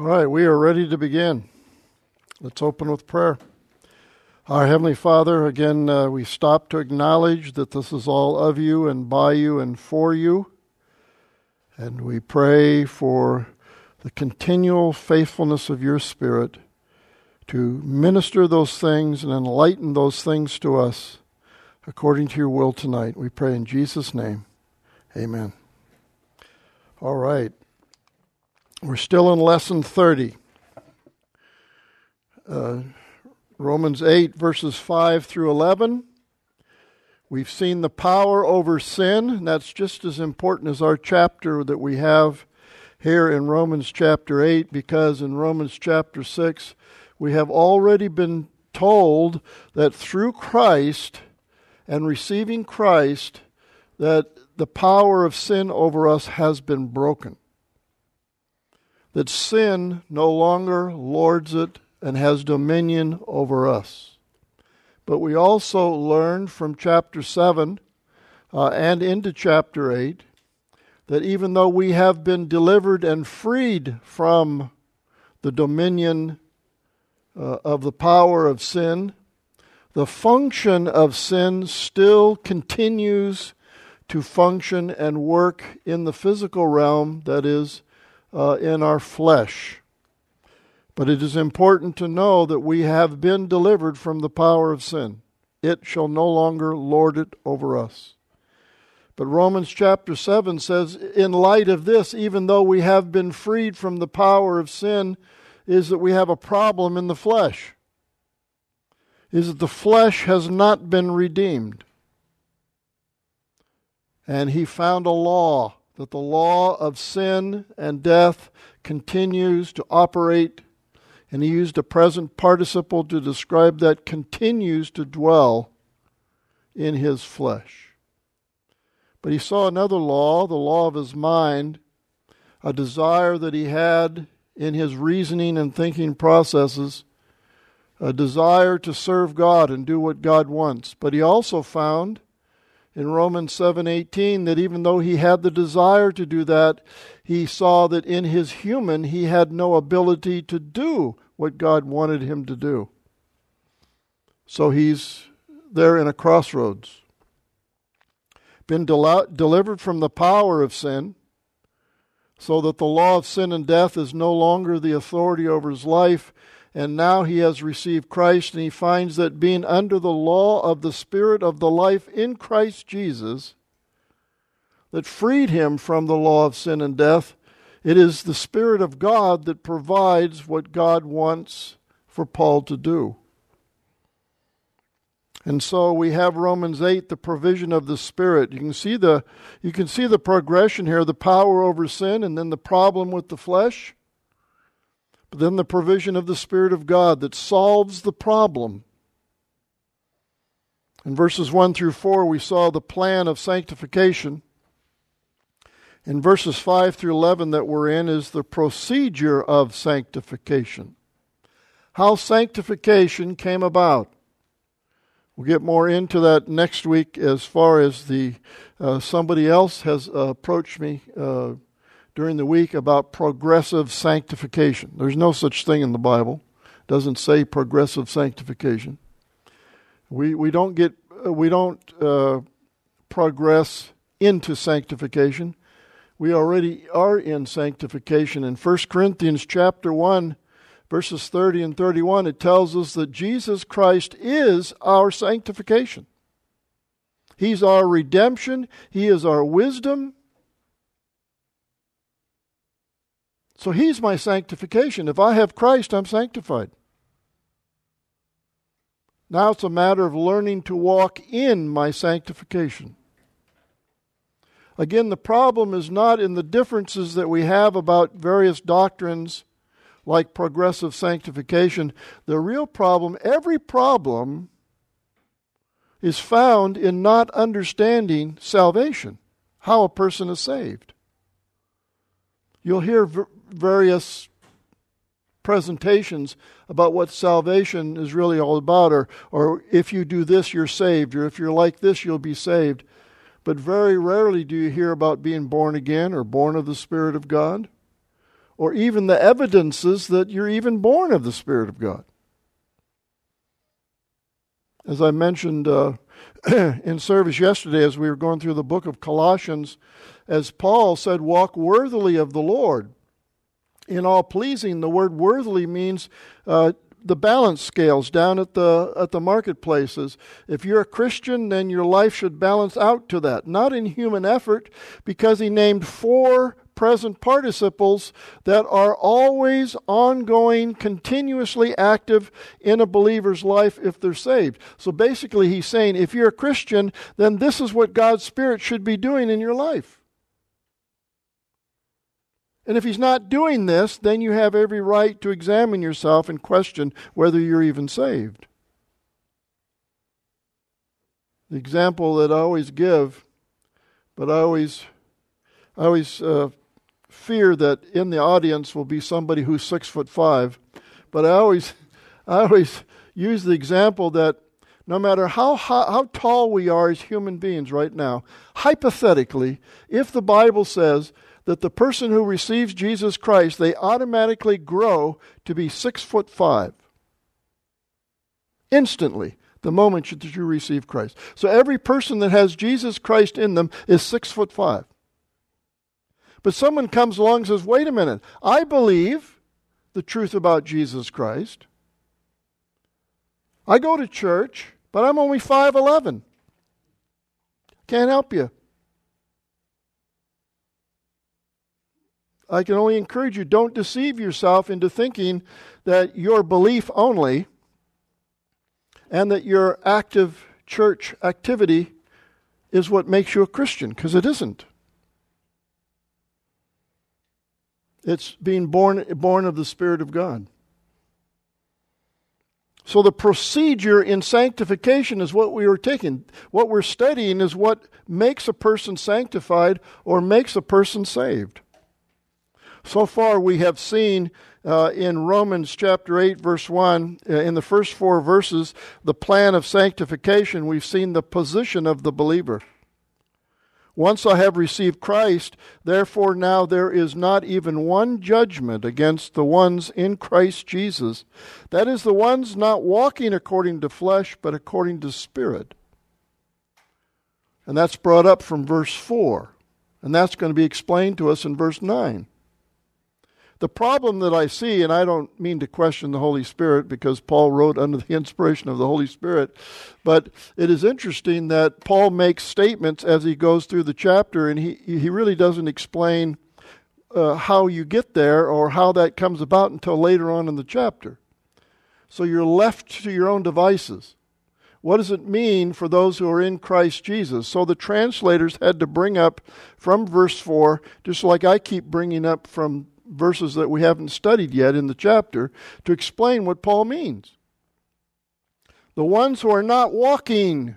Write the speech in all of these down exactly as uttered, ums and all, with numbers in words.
All right, we are ready to begin. Let's open with prayer. Our Heavenly Father, again, uh, we stop to acknowledge that this is all of you and by you and for you. And we pray for the continual faithfulness of your Spirit to minister those things and enlighten those things to us according to your will tonight. We pray in Jesus' name. Amen. All right. We're still in lesson thirty. Uh, Romans eight, verses five through eleven. We've seen the power over sin, and that's just as important as our chapter that we have here in Romans chapter eight, because in Romans chapter six, we have already been told that through Christ and receiving Christ, that the power of sin over us has been broken. That sin no longer lords it and has dominion over us. But we also learned from chapter seven uh, and into chapter eight that even though we have been delivered and freed from the dominion uh, of the power of sin, the function of sin still continues to function and work in the physical realm, that is, Uh, in our flesh. But it is important to know that we have been delivered from the power of sin. It shall no longer lord it over us. But Romans chapter seven says, in light of this, even though we have been freed from the power of sin, is that we have a problem in the flesh. Is that the flesh has not been redeemed. And he found a law, that the law of sin and death continues to operate, and he used a present participle to describe that, continues to dwell in his flesh. But he saw another law, the law of his mind, a desire that he had in his reasoning and thinking processes, a desire to serve God and do what God wants. But he also found in Romans seven eighteen, that even though he had the desire to do that, he saw that in his human he had no ability to do what God wanted him to do. So he's there in a crossroads. Been del- delivered from the power of sin, so that the law of sin and death is no longer the authority over his life. And now he has received Christ, and he finds that being under the law of the Spirit of the life in Christ Jesus, that freed him from the law of sin and death, it is the Spirit of God that provides what God wants for Paul to do. And so we have Romans eight, the provision of the Spirit. You can see the, you can see the progression here, the power over sin, and then the problem with the flesh. But then the provision of the Spirit of God that solves the problem. In verses one through four, we saw the plan of sanctification. In verses five through eleven that we're in is the procedure of sanctification. How sanctification came about. We'll get more into that next week as far as the uh, somebody else has uh, approached me uh during the week about progressive sanctification. There's no such thing in the Bible. It doesn't say progressive sanctification. We we don't get we don't uh, progress into sanctification. We already are in sanctification. In First Corinthians chapter one, verses thirty and thirty-one, it tells us that Jesus Christ is our sanctification. He's our redemption. He is our wisdom. So he's my sanctification. If I have Christ, I'm sanctified. Now it's a matter of learning to walk in my sanctification. Again, the problem is not in the differences that we have about various doctrines like progressive sanctification. The real problem, every problem, is found in not understanding salvation, how a person is saved. You'll hear v- various presentations about what salvation is really all about, or, or if you do this, you're saved, or if you're like this, you'll be saved. But very rarely do you hear about being born again or born of the Spirit of God, or even the evidences that you're even born of the Spirit of God. As I mentioned uh, in service yesterday as we were going through the book of Colossians, as Paul said, walk worthily of the Lord. In all pleasing, the word worthily means uh, the balance scales down at the at the marketplaces. If you're a Christian, then your life should balance out to that. Not in human effort, because he named four present participles that are always ongoing, continuously active in a believer's life if they're saved. So basically he's saying, if you're a Christian, then this is what God's Spirit should be doing in your life. And if he's not doing this, then you have every right to examine yourself and question whether you're even saved. The example that I always give, but I always, I always uh, fear that in the audience will be somebody who's six foot five. But I always, I always use the example that no matter how, how how tall we are as human beings right now, hypothetically, if the Bible says that the person who receives Jesus Christ, they automatically grow to be six foot five. Instantly, the moment that you receive Christ. So every person that has Jesus Christ in them is six foot five. But someone comes along and says, wait a minute, I believe the truth about Jesus Christ. I go to church, but I'm only five eleven. Can't help you. I can only encourage you, don't deceive yourself into thinking that your belief only and that your active church activity is what makes you a Christian, because it isn't. It's being born, born of the Spirit of God. So the procedure in sanctification is what we were taking. What we're studying is what makes a person sanctified or makes a person saved. So far we have seen uh, in Romans chapter eight verse one, uh, in the first four verses, the plan of sanctification. We've seen the position of the believer. Once I have received Christ, therefore now there is not even one judgment against the ones in Christ Jesus. That is, the ones not walking according to flesh, but according to Spirit. And that's brought up from verse four. And that's going to be explained to us in verse nine. The problem that I see, and I don't mean to question the Holy Spirit because Paul wrote under the inspiration of the Holy Spirit, but it is interesting that Paul makes statements as he goes through the chapter, and he, he really doesn't explain uh, how you get there or how that comes about until later on in the chapter. So you're left to your own devices. What does it mean for those who are in Christ Jesus? So the translators had to bring up from verse four, just like I keep bringing up from verses that we haven't studied yet in the chapter, to explain what Paul means. The ones who are not walking.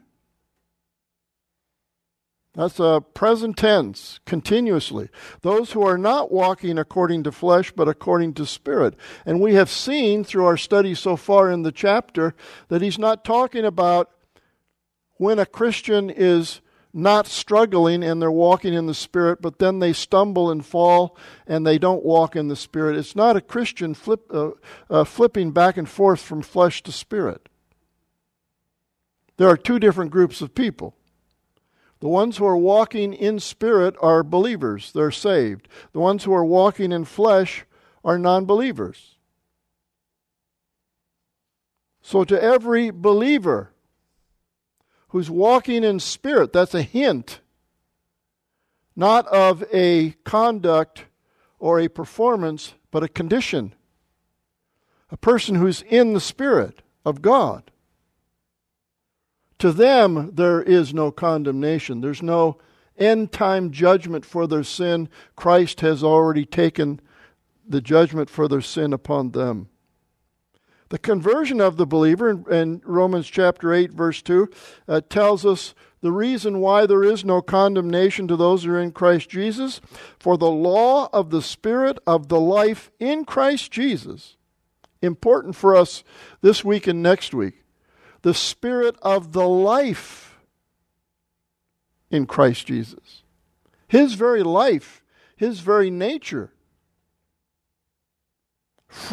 That's a present tense, continuously. Those who are not walking according to flesh, but according to Spirit. And we have seen through our study so far in the chapter that he's not talking about when a Christian is not struggling and they're walking in the Spirit, but then they stumble and fall and they don't walk in the Spirit. It's not a Christian flip, uh, uh, flipping back and forth from flesh to Spirit. There are two different groups of people. The ones who are walking in Spirit are believers. They're saved. The ones who are walking in flesh are non-believers. So to every believer who's walking in Spirit, that's a hint, not of a conduct or a performance, but a condition. A person who's in the Spirit of God. To them, there is no condemnation. There's no end-time judgment for their sin. Christ has already taken the judgment for their sin upon them. The conversion of the believer in, in Romans chapter eight, verse two, uh, tells us the reason why there is no condemnation to those who are in Christ Jesus. For the law of the Spirit of the life in Christ Jesus, important for us this week and next week, the Spirit of the life in Christ Jesus. His very life, His very nature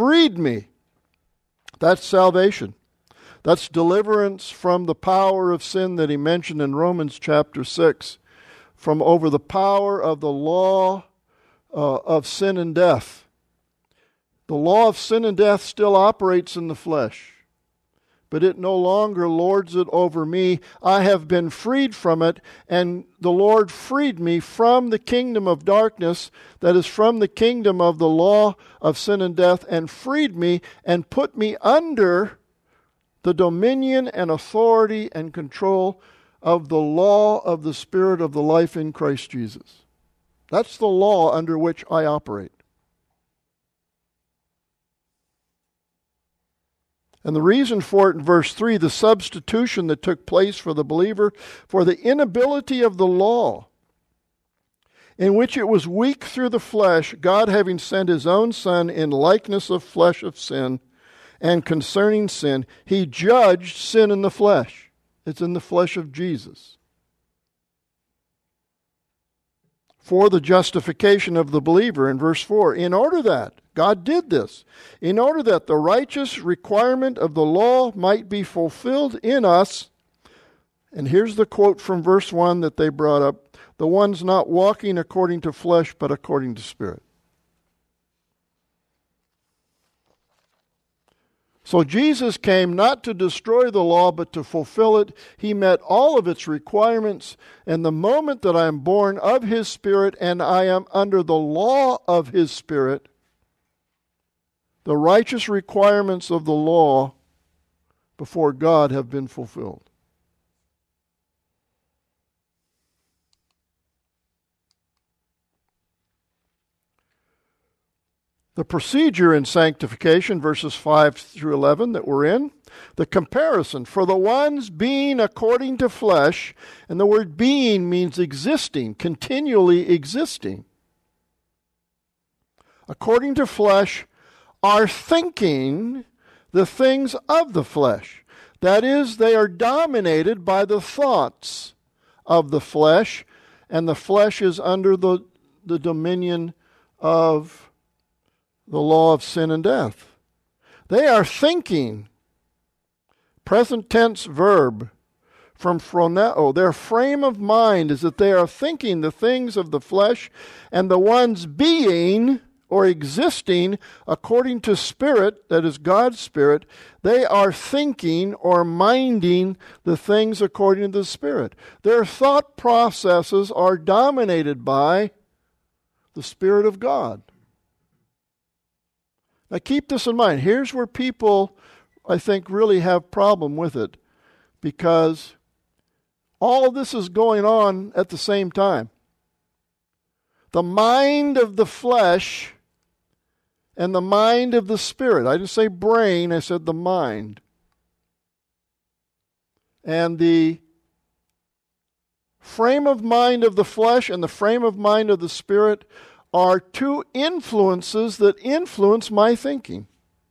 freed me. That's salvation. That's deliverance from the power of sin that he mentioned in Romans chapter six, from over the power of the law uh, of sin and death. The law of sin and death still operates in the flesh, but it no longer lords it over me. I have been freed from it, and the Lord freed me from the kingdom of darkness, that is from the kingdom of the law of sin and death, and freed me and put me under the dominion and authority and control of the law of the Spirit of the life in Christ Jesus. That's the law under which I operate. And the reason for it in verse three, the substitution that took place for the believer, for the inability of the law, in which it was weak through the flesh, God having sent his own Son in likeness of flesh of sin, and concerning sin, he judged sin in the flesh. It's in the flesh of Jesus. For the justification of the believer in verse four, in order that, God did this, in order that the righteous requirement of the law might be fulfilled in us. And here's the quote from verse one that they brought up, the ones not walking according to flesh, but according to Spirit. So Jesus came not to destroy the law, but to fulfill it. He met all of its requirements. And the moment that I am born of his Spirit and I am under the law of his Spirit, the righteous requirements of the law before God have been fulfilled. The procedure in sanctification, verses five through eleven that we're in, the comparison, for the ones being according to flesh, and the word being means existing, continually existing. According to flesh, are thinking the things of the flesh. That is, they are dominated by the thoughts of the flesh, and the flesh is under the, the dominion of the law of sin and death. They are thinking, present tense verb, from phroneo. Their frame of mind is that they are thinking the things of the flesh, and the ones being or existing according to Spirit, that is God's Spirit, they are thinking or minding the things according to the Spirit. Their thought processes are dominated by the Spirit of God. Now keep this in mind. Here's where people, I think, really have problem with it, because all of this is going on at the same time. The mind of the flesh and the mind of the Spirit. I didn't say brain, I said the mind. And the frame of mind of the flesh and the frame of mind of the Spirit are two influences that influence my thinking.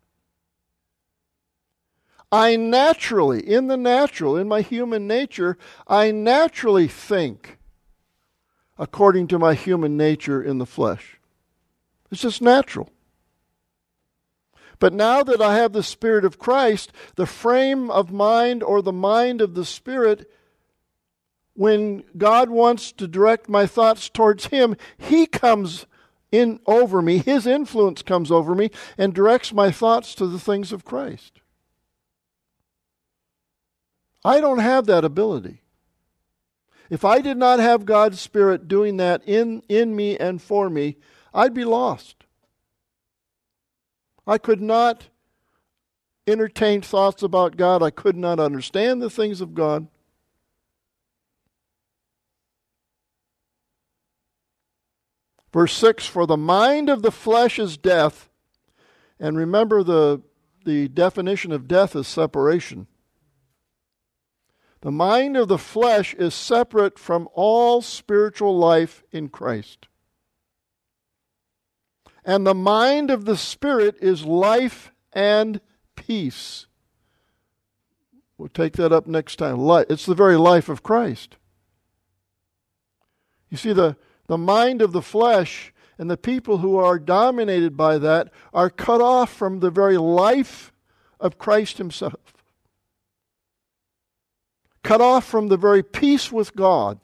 I naturally, in the natural, in my human nature, I naturally think according to my human nature in the flesh. It's just natural. But now that I have the Spirit of Christ, the frame of mind or the mind of the Spirit, when God wants to direct my thoughts towards Him, He comes in over me, His influence comes over me and directs my thoughts to the things of Christ. I don't have that ability. If I did not have God's Spirit doing that in, in me and for me, I'd be lost. I could not entertain thoughts about God. I could not understand the things of God. Verse six, for the mind of the flesh is death. And remember, the, the definition of death is separation. The mind of the flesh is separate from all spiritual life in Christ. And the mind of the Spirit is life and peace. We'll take that up next time. It's the very life of Christ. You see, the The mind of the flesh And the people who are dominated by that are cut off from the very life of Christ himself. Cut off from the very peace with God.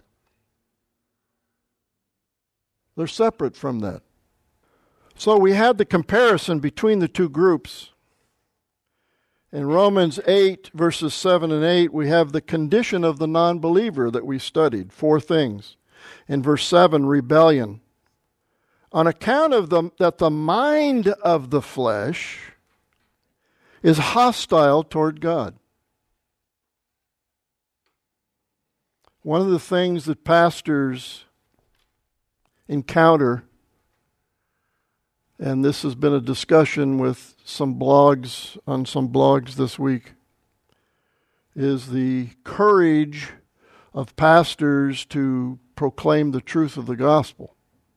They're separate from that. So we had the comparison between the two groups. In Romans eight, verses seven and eight, we have the condition of the non-believer that we studied. Four things. In verse seven, rebellion. On account of the, that the mind of the flesh is hostile toward God. One of the things that pastors encounter, and this has been a discussion with some blogs, on some blogs this week, is the courage of pastors to proclaim the truth of the gospel.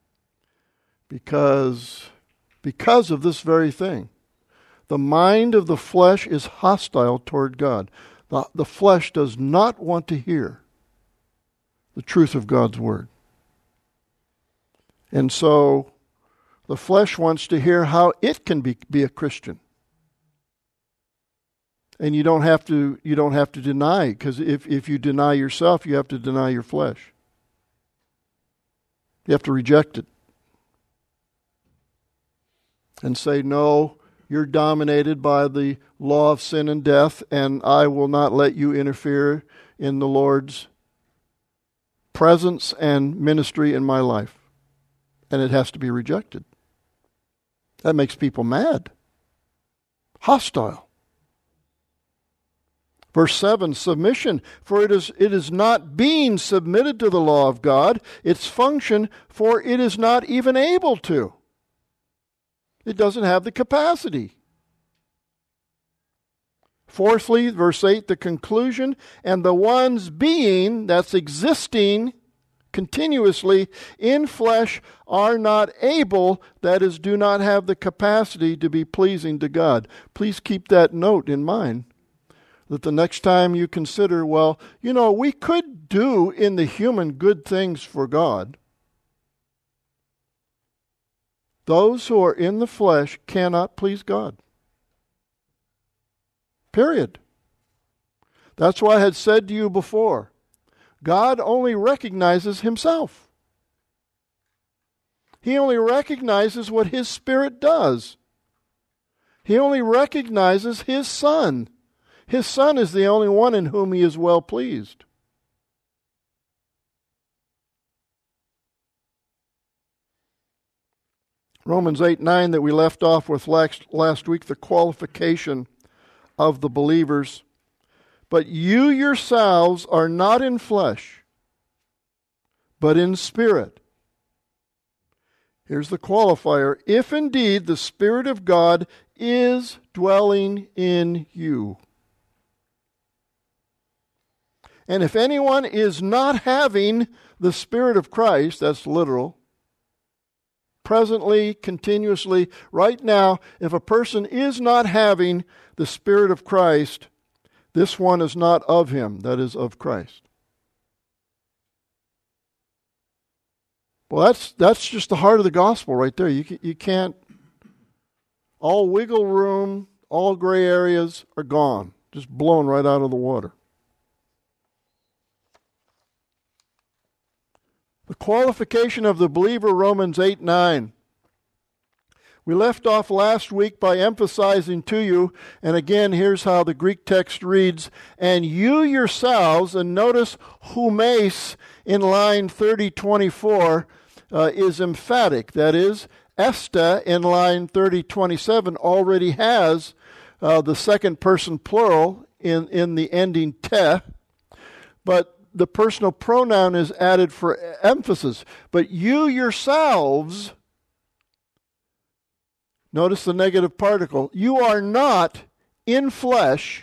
Because, because of this very thing. The mind of the flesh is hostile toward God. The, the flesh does not want to hear the truth of God's word. And so the flesh wants to hear how it can be, be a Christian. And you don't have to you don't have to deny, because if, if you deny yourself, you have to deny your flesh. You have to reject it. And say, no, you're dominated by the law of sin and death, and I will not let you interfere in the Lord's presence and ministry in my life. And it has to be rejected. That makes people mad. Hostile. Verse seven, submission. For it is, it is not being submitted to the law of God, its function, for it is not even able to. It doesn't have the capacity. Fourthly, verse eight, the conclusion, and the ones being, that's existing continuously in flesh, are not able, that is, do not have the capacity to be pleasing to God. Please keep that note in mind, that the next time you consider, well, you know, we could do in the human good things for God. Those who are in the flesh cannot please God. Period. That's why I had said to you before, God only recognizes himself. He only recognizes what his Spirit does. He only recognizes his Son. His Son is the only one in whom he is well pleased. Romans eight nine that we left off with last, last week, the qualification of the believers. But you yourselves are not in flesh, but in spirit. Here's the qualifier. If indeed the Spirit of God is dwelling in you. And if anyone is not having the Spirit of Christ, that's literal, presently, continuously, right now, if a person is not having the Spirit of Christ, this one is not of him, that is of Christ. Well, that's that's just the heart of the gospel right there. You you can't, all wiggle room, all gray areas are gone, just blown right out of the water. The qualification of the believer, Romans eight nine. We left off last week by emphasizing to you, and again, here's how the Greek text reads, and you yourselves, and notice humes in line thirty twenty-four uh, is emphatic. That is, esta in line thirty twenty-seven already has uh, the second person plural in, in the ending te, but the personal pronoun is added for emphasis. But you yourselves, notice the negative particle, you are not in flesh,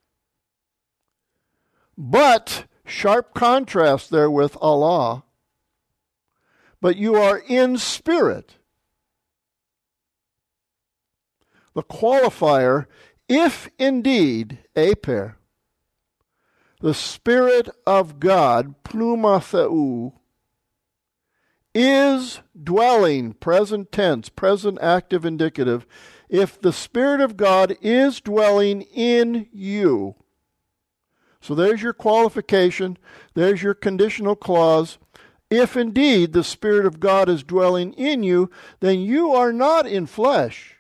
but, sharp contrast there with Allah, but you are in spirit. The qualifier, if indeed, aper, the Spirit of God, pneuma theou, is dwelling, present tense, present active indicative, if the Spirit of God is dwelling in you. So there's your qualification, there's your conditional clause. If indeed the Spirit of God is dwelling in you, then you are not in flesh.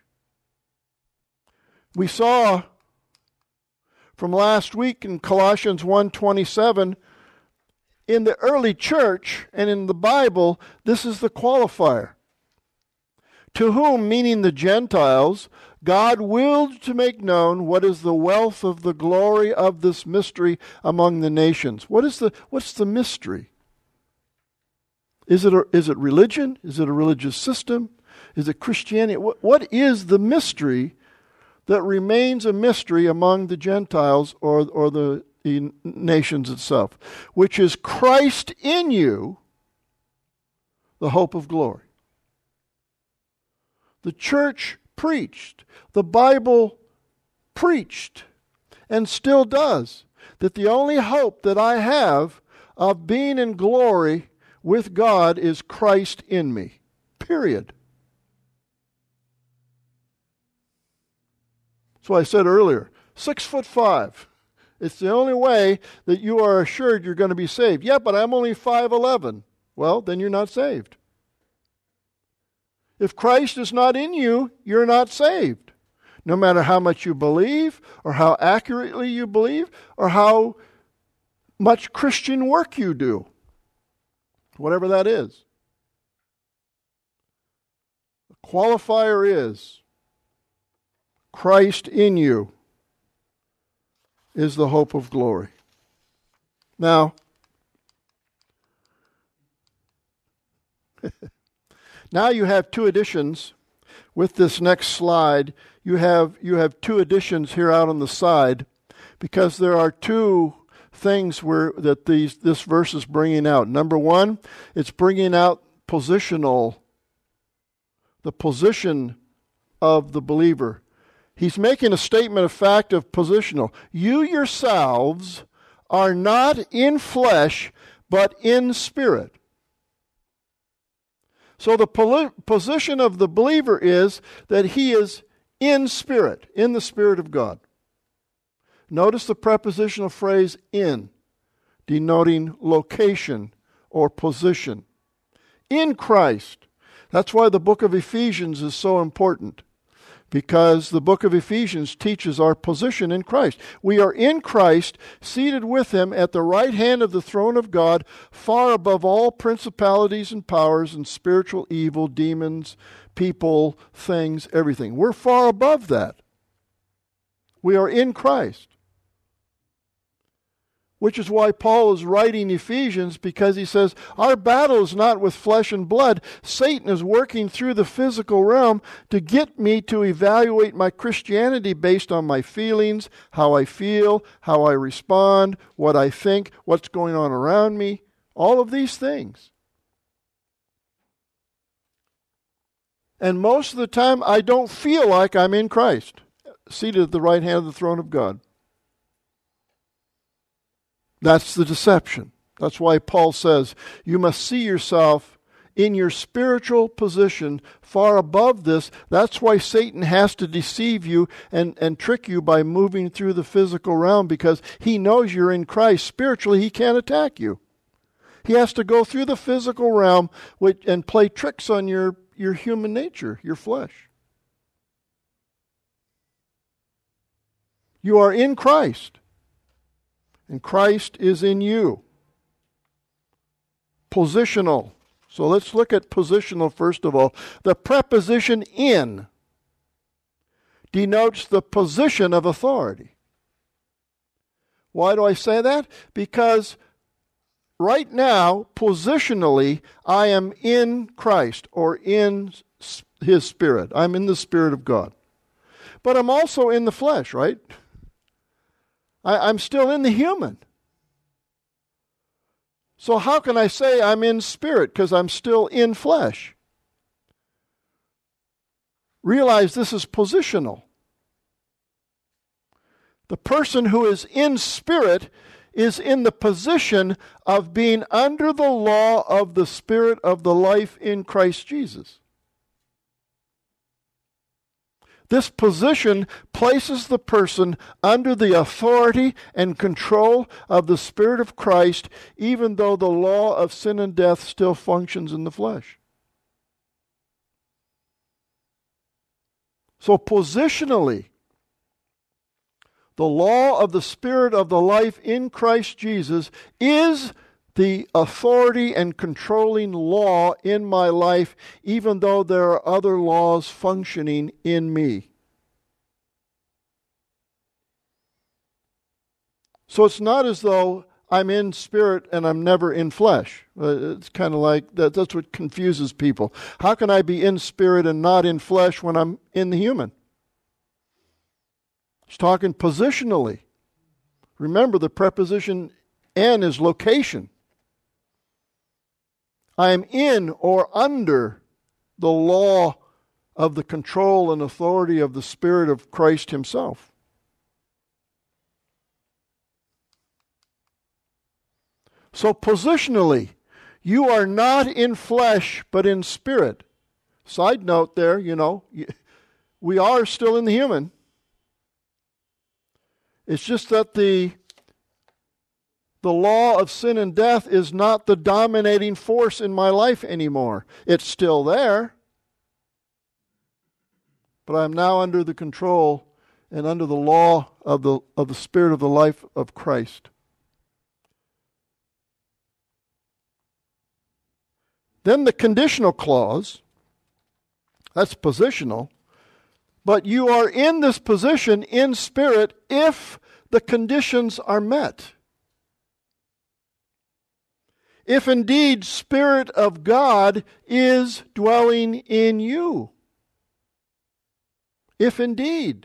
We saw from last week in Colossians one twenty-seven, in the early church and in the Bible, this is the qualifier. To whom, meaning the Gentiles, God willed to make known what is the wealth of the glory of this mystery among the nations. What is the what's the mystery? Is it a, is it religion? Is it a religious system? Is it Christianity? What, what is the mystery that remains a mystery among the Gentiles or, or the, the nations itself? Which is Christ in you, the hope of glory. The church preached, the Bible preached, and still does, that the only hope that I have of being in glory with God is Christ in me. Period. So I said earlier, six foot five. It's the only way that you are assured you're going to be saved. Yeah, but I'm only five eleven. Well, then you're not saved. If Christ is not in you, you're not saved. No matter how much you believe, or how accurately you believe, or how much Christian work you do. Whatever that is. The qualifier is Christ in you is the hope of glory. Now, now you have two additions with this next slide. You have you have two additions here out on the side, because there are two things where that these this verse is bringing out. Number one, it's bringing out positional, the position of the believer. He's making a statement of fact of positional. You yourselves are not in flesh, but in spirit. So the poli- position of the believer is that he is in spirit, in the Spirit of God. Notice the prepositional phrase in, denoting location or position. In Christ. That's why the book of Ephesians is so important, because the book of Ephesians teaches our position in Christ. We are in Christ, seated with Him at the right hand of the throne of God, far above all principalities and powers and spiritual evil, demons, people, things, everything. We're far above that. We are in Christ. Which is why Paul is writing Ephesians, because he says, our battle is not with flesh and blood. Satan is working through the physical realm to get me to evaluate my Christianity based on my feelings, how I feel, how I respond, what I think, what's going on around me, all of these things. And most of the time, I don't feel like I'm in Christ, seated at the right hand of the throne of God. That's the deception. That's why Paul says you must see yourself in your spiritual position far above this. That's why Satan has to deceive you and, and trick you by moving through the physical realm, because he knows you're in Christ. Spiritually, he can't attack you. He has to go through the physical realm which, and play tricks on your, your human nature, your flesh. You are in Christ. And Christ is in you. Positional. So let's look at positional first of all. The preposition in denotes the position of authority. Why do I say that? Because right now, positionally, I am in Christ or in His Spirit. I'm in the Spirit of God. But I'm also in the flesh, right? I, I'm still in the human. So how can I say I'm in spirit? Because I'm still in flesh. Realize this is positional. The person who is in spirit is in the position of being under the law of the Spirit of the life in Christ Jesus. This position places the person under the authority and control of the Spirit of Christ, even though the law of sin and death still functions in the flesh. So positionally, the law of the Spirit of the life in Christ Jesus is the authority and controlling law in my life, even though there are other laws functioning in me. So it's not as though I'm in spirit and I'm never in flesh. Uh, it's kind of like that. That's what confuses people. How can I be in spirit and not in flesh when I'm in the human? It's talking positionally. Remember, the preposition "in" is location. I am in or under the law of the control and authority of the Spirit of Christ Himself. So positionally, you are not in flesh, but in spirit. Side note there, you know, we are still in the human. It's just that the The law of sin and death is not the dominating force in my life anymore. It's still there, but I'm now under the control and under the law of the of the Spirit of the life of Christ. Then the conditional clause, that's positional, but you are in this position in spirit if the conditions are met. If indeed Spirit of God is dwelling in you. If indeed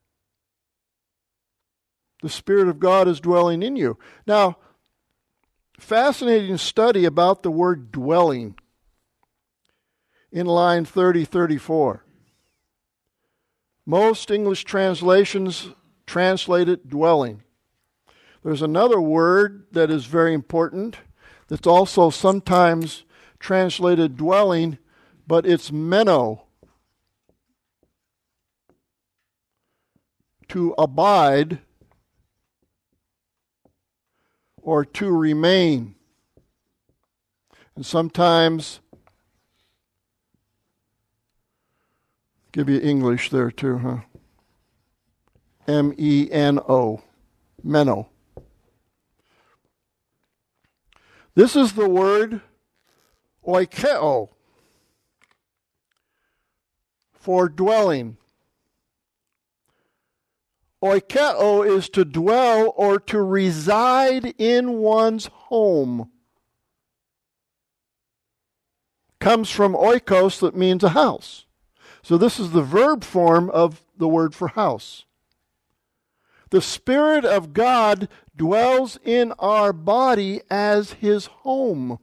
the Spirit of God is dwelling in you. Now, fascinating study about the word dwelling in line thirty thirty-four. Most English translations translate it dwelling. There's another word that is very important. It's also sometimes translated dwelling, but it's meno, to abide or to remain. And sometimes, give you English there too, huh? M E N O, meno. This is the word oikeo for dwelling. Oikeo is to dwell or to reside in one's home. Comes from oikos, that means a house. So this is the verb form of the word for house. The Spirit of God dwells in our body as His home.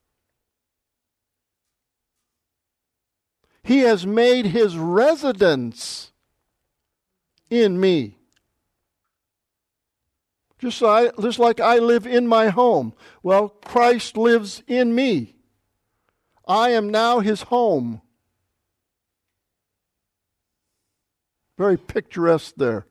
He has made His residence in me. Just, so I, just like I live in my home. Well, Christ lives in me. I am now His home. Very picturesque there.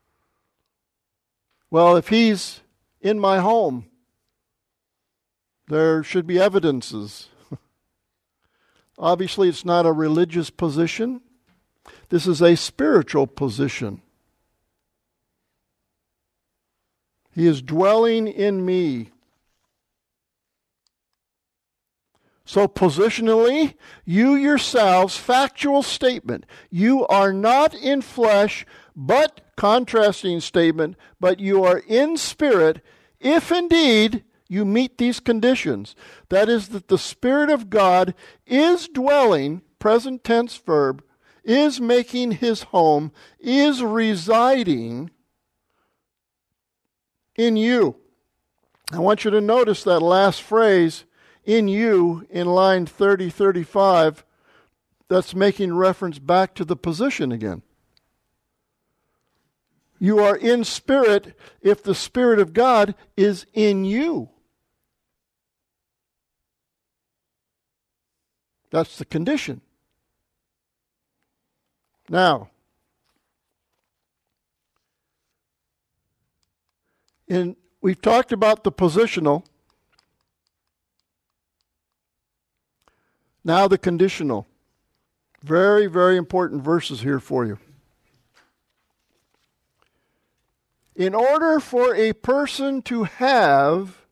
Well, if He's in my home, there should be evidences. Obviously, it's not a religious position. This is a spiritual position. He is dwelling in me. So positionally, you yourselves, factual statement, you are not in flesh, but, contrasting statement, but you are in spirit, if indeed you meet these conditions. That is, that the Spirit of God is dwelling, present tense verb, is making His home, is residing in you. I want you to notice that last phrase, in you, in line thirty thirty-five, that's making reference back to the position again. You are in spirit if the Spirit of God is in you. That's the condition. Now, in, we've talked about the positional. Now the conditional. Very, very important verses here for you. In order for a person to have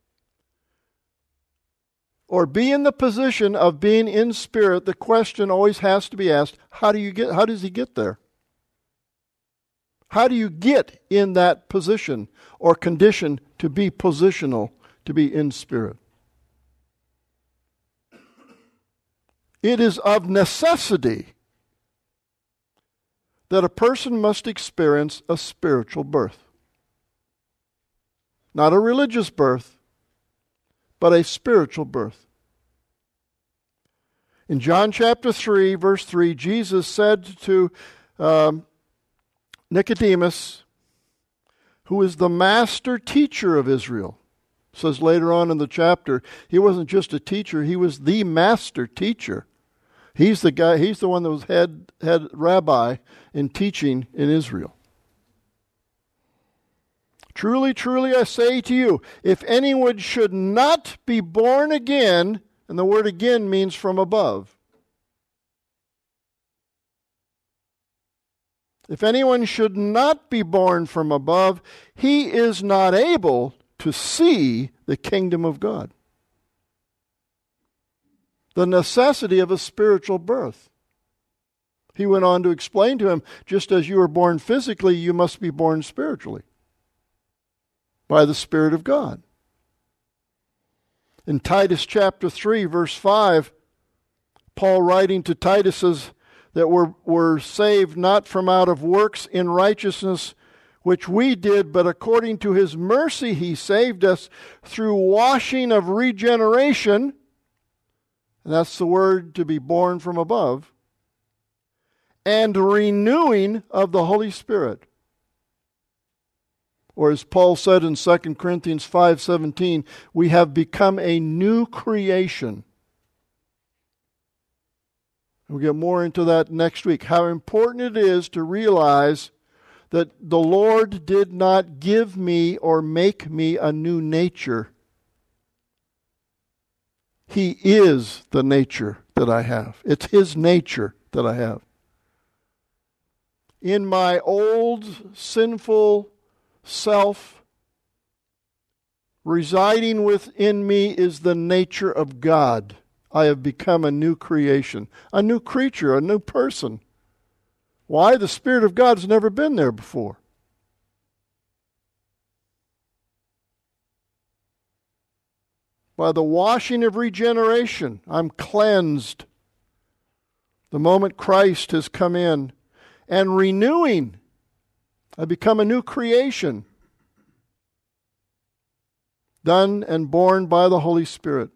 or be in the position of being in spirit, the question always has to be asked, how do you get how does he get there? How do you get in that position or condition to be positional, to be in spirit? It is of necessity that a person must experience a spiritual birth. Not a religious birth, but a spiritual birth. In John chapter three, verse three, Jesus said to um, Nicodemus, who is the master teacher of Israel, says later on in the chapter, he wasn't just a teacher, he was the master teacher. He's the guy, he's the one that was head, head rabbi in teaching in Israel. Truly, truly, I say to you, if anyone should not be born again, and the word again means from above. If anyone should not be born from above, he is not able to see the kingdom of God. The necessity of a spiritual birth. He went on to explain to him, just as you were born physically, you must be born spiritually. By the Spirit of God. In Titus chapter three, verse five, Paul writing to Titus says that we're, we're saved not from out of works in righteousness which we did, but according to his mercy he saved us through washing of regeneration, and that's the word to be born from above, and renewing of the Holy Spirit. Or as Paul said in Second Corinthians five seventeen, we have become a new creation. We'll get more into that next week. How important it is to realize that the Lord did not give me or make me a new nature. He is the nature that I have. It's His nature that I have. In my old sinful self, residing within me is the nature of God. I have become a new creation, a new creature, a new person. Why? The Spirit of God has never been there before. By the washing of regeneration, I'm cleansed. The moment Christ has come in, and renewing, I become a new creation, done and born by the Holy Spirit.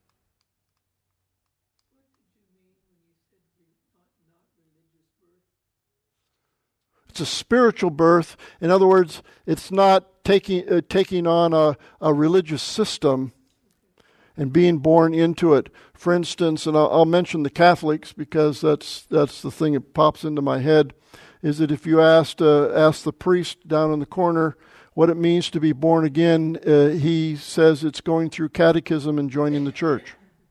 It's a spiritual birth. In other words, it's not taking uh, taking on a, a religious system and being born into it. For instance, and I'll, I'll mention the Catholics because that's that's the thing that pops into my head, is that if you asked uh, ask the priest down in the corner what it means to be born again, uh, he says it's going through catechism and joining the church.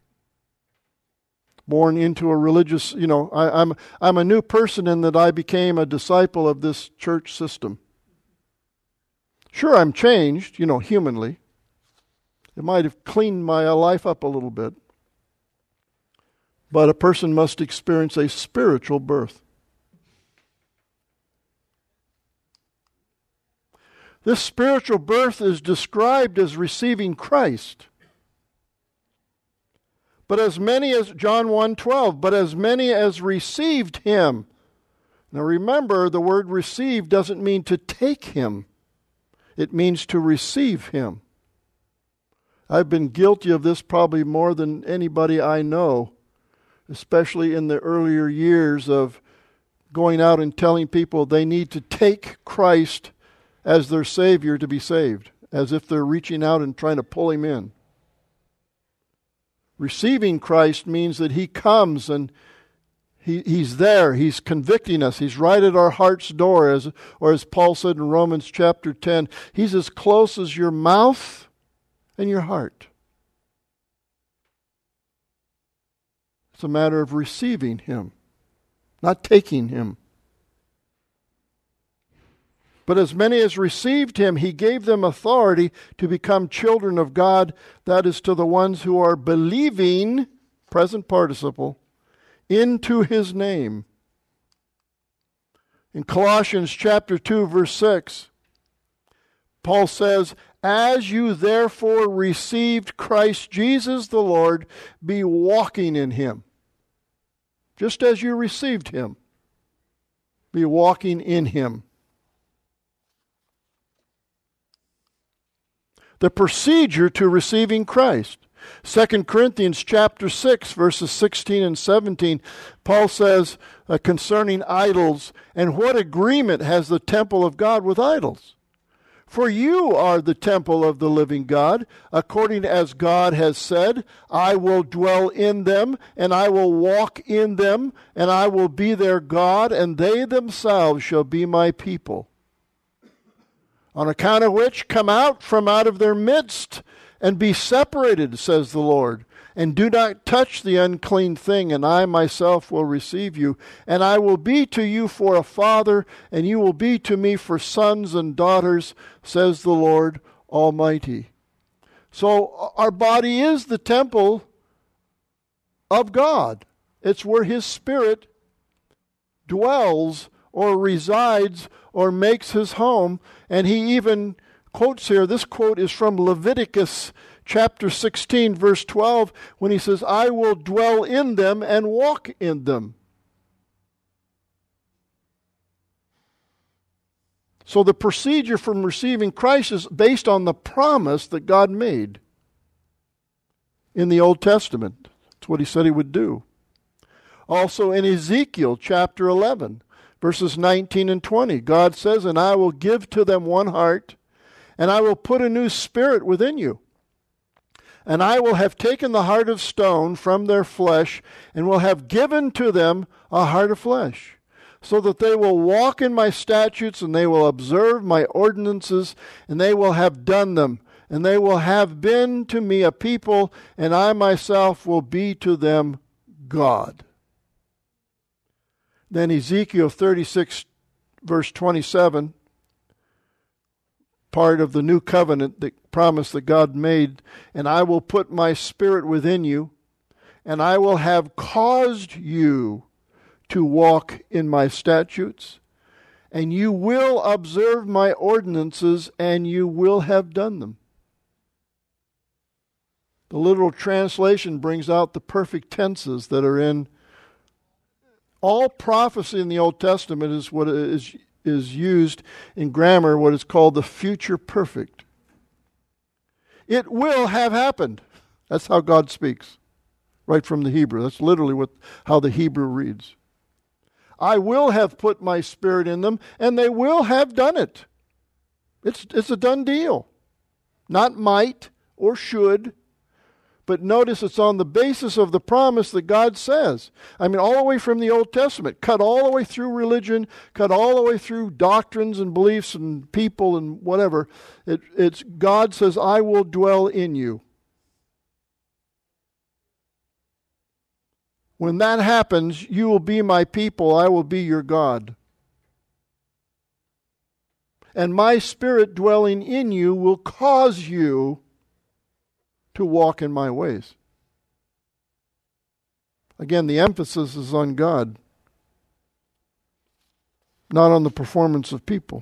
Born into a religious, you know, I, I'm I'm a new person in that I became a disciple of this church system. Sure, I'm changed, you know, humanly. It might have cleaned my life up a little bit. But a person must experience a spiritual birth. This spiritual birth is described as receiving Christ. But as many as, John one twelve, but as many as received Him. Now remember, the word receive doesn't mean to take Him. It means to receive Him. I've been guilty of this probably more than anybody I know, especially in the earlier years of going out and telling people they need to take Christ as their Savior to be saved, as if they're reaching out and trying to pull him in. Receiving Christ means that he comes and he, he's there. He's convicting us. He's right at our heart's door, as, or as Paul said in Romans chapter ten, he's as close as your mouth and your heart. It's a matter of receiving him, not taking him. But as many as received him, he gave them authority to become children of God. That is to the ones who are believing, present participle, into his name. In Colossians chapter two, verse six, Paul says, as you therefore received Christ Jesus the Lord, be walking in him. Just as you received him, be walking in him. The procedure to receiving Christ. Second Corinthians chapter six, verses sixteen and seventeen, Paul says uh, concerning idols, and what agreement has the temple of God with idols? For you are the temple of the living God, according as God has said, I will dwell in them, and I will walk in them, and I will be their God, and they themselves shall be my people. On account of which, come out from out of their midst, and be separated, says the Lord, and do not touch the unclean thing, and I myself will receive you. And I will be to you for a father, and you will be to me for sons and daughters, says the Lord Almighty. So our body is the temple of God. It's where his Spirit dwells or resides or makes his home. And he even quotes here, this quote is from Leviticus chapter sixteen, verse twelve, when he says, I will dwell in them and walk in them. So the procedure from receiving Christ is based on the promise that God made in the Old Testament. That's what he said he would do. Also in Ezekiel chapter eleven, verses nineteen and twenty, God says, and I will give to them one heart, and I will put a new spirit within you. And I will have taken the heart of stone from their flesh, and will have given to them a heart of flesh, so that they will walk in my statutes, and they will observe my ordinances, and they will have done them, and they will have been to me a people, and I myself will be to them God. Then Ezekiel thirty-six, verse twenty-seven, part of the new covenant, the promise that God made, and I will put my spirit within you, and I will have caused you to walk in my statutes, and you will observe my ordinances, and you will have done them. The literal translation brings out the perfect tenses that are in all prophecy in the Old Testament. Is what is is used in grammar, what is called the future perfect. It will have happened. That's how God speaks, right from the Hebrew. That's literally what how the Hebrew reads. I will have put my spirit in them, and they will have done it. It's, it's a done deal. Not might or should, but notice it's on the basis of the promise that God says. I mean, all the way from the Old Testament, cut all the way through religion, cut all the way through doctrines and beliefs and people and whatever. It, it's God says, I will dwell in you. When that happens, you will be my people, I will be your God. And my spirit dwelling in you will cause you to walk in my ways. Again, the emphasis is on God, not on the performance of people.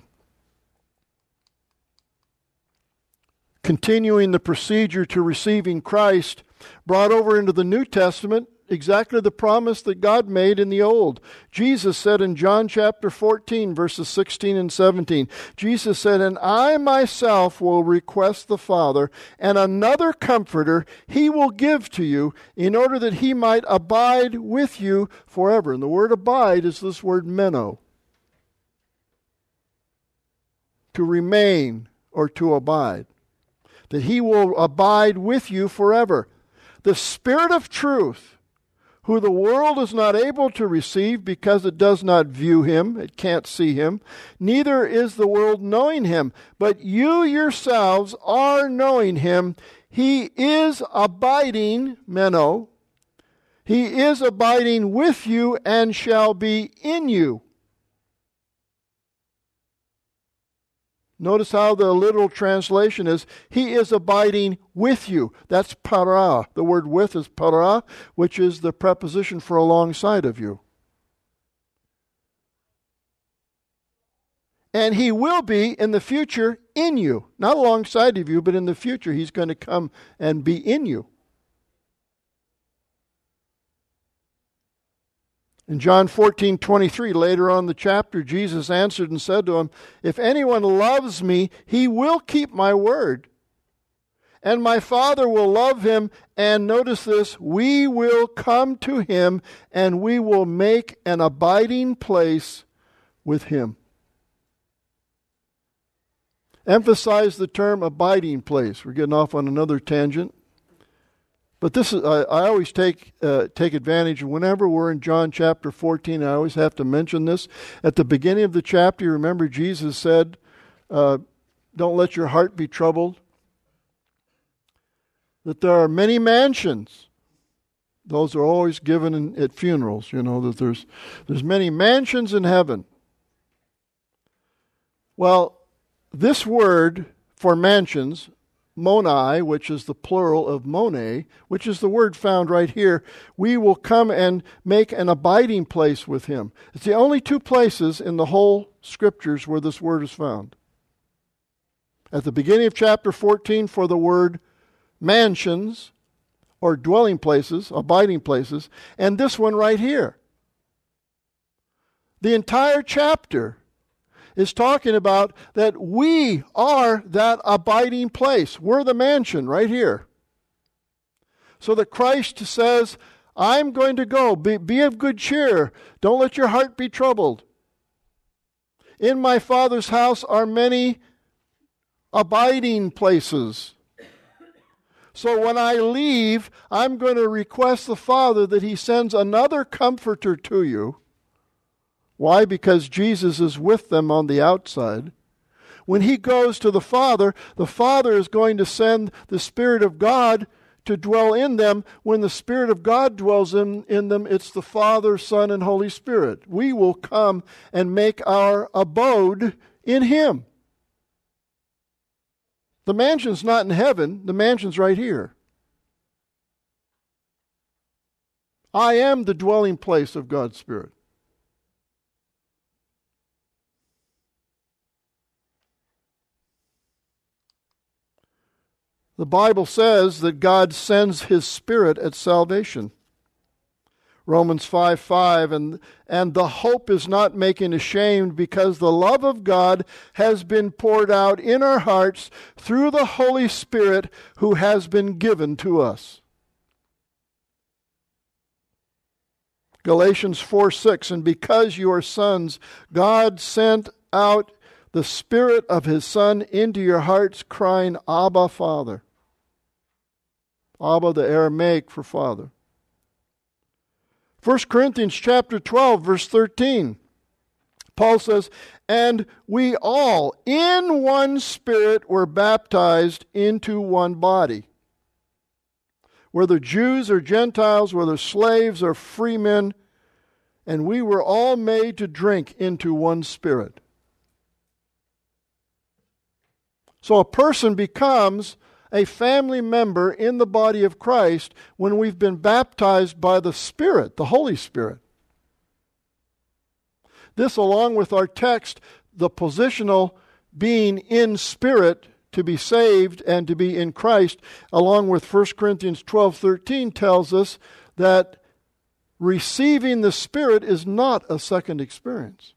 Continuing the procedure to receiving Christ, brought over into the New Testament, exactly the promise that God made in the Old. Jesus said in John chapter fourteen, verses sixteen and seventeen, Jesus said, "And I myself will request the Father, and another Comforter he will give to you, in order that he might abide with you forever." And the word abide is this word meno. To remain or to abide. That he will abide with you forever. The Spirit of truth, who the world is not able to receive because it does not view him, it can't see him, neither is the world knowing him. But you yourselves are knowing him. He is abiding, meno. He is abiding with you and shall be in you. Notice how the literal translation is, he is abiding with you. That's para. The word with is para, which is the preposition for alongside of you. And he will be in the future in you. Not alongside of you, but in the future he's going to come and be in you. In John fourteen twenty-three, later on in the chapter, Jesus answered and said to him, "If anyone loves me, he will keep my word. And my Father will love him, and notice this, we will come to him, and we will make an abiding place with him." Emphasize the term abiding place. We're getting off on another tangent. But this is, I, I always take uh, take advantage, whenever we're in John chapter fourteen, I always have to mention this. At the beginning of the chapter, you remember Jesus said, uh, don't let your heart be troubled. That there are many mansions. Those are always given in, at funerals, you know, that there's there's many mansions in heaven. Well, this word for mansions, monai, which is the plural of mone, which is the word found right here, we will come and make an abiding place with him. It's the only two places in the whole scriptures where this word is found. At the beginning of chapter fourteen for the word mansions, or dwelling places, abiding places, and this one right here. The entire chapter is talking about that we are that abiding place. We're the mansion right here. So that Christ says, I'm going to go. Be, be of good cheer. Don't let your heart be troubled. In my Father's house are many abiding places. So when I leave, I'm going to request the Father that he sends another comforter to you. Why? Because Jesus is with them on the outside. When he goes to the Father, the Father is going to send the Spirit of God to dwell in them. When the Spirit of God dwells in, in them, it's the Father, Son, and Holy Spirit. We will come and make our abode in him. The mansion's not in heaven. The mansion's right here. I am the dwelling place of God's Spirit. The Bible says that God sends his Spirit at salvation. Romans five five, and, and the hope is not making ashamed, because the love of God has been poured out in our hearts through the Holy Spirit who has been given to us. Galatians four six, and because you are sons, God sent out the Spirit of his Son into your hearts, crying, Abba, Father. Abba, the Aramaic for Father. First Corinthians chapter twelve, verse thirteen. Paul says, and we all in one Spirit were baptized into one body. Whether Jews or Gentiles, whether slaves or free men, and we were all made to drink into one Spirit. So a person becomes a family member in the body of Christ when we've been baptized by the Spirit, the Holy Spirit. This, along with our text, the positional being in Spirit to be saved and to be in Christ, along with First Corinthians twelve thirteen tells us that receiving the Spirit is not a second experience.